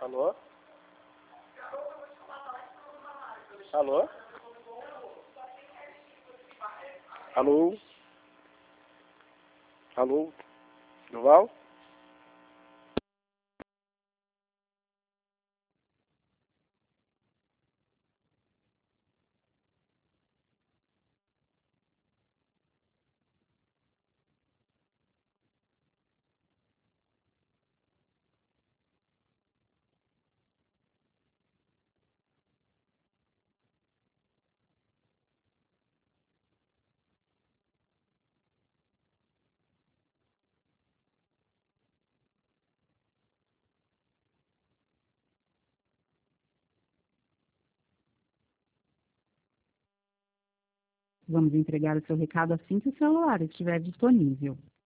Alô? Alô? Alô? Alô? Duval? Vamos entregar o seu recado assim que o celular estiver disponível.